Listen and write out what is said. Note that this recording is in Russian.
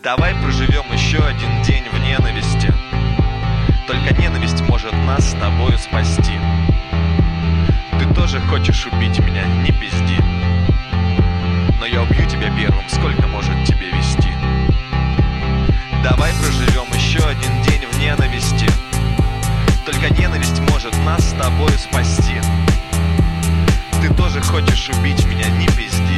Давай проживем еще один день в ненависти. Только ненависть может нас с тобою спасти. Ты тоже хочешь убить меня, не пизди. Но я убью тебя первым, сколько может тебе вести. Давай проживем еще один день в ненависти. Только ненависть может нас с тобою спасти. Ты тоже хочешь убить меня, не пизди.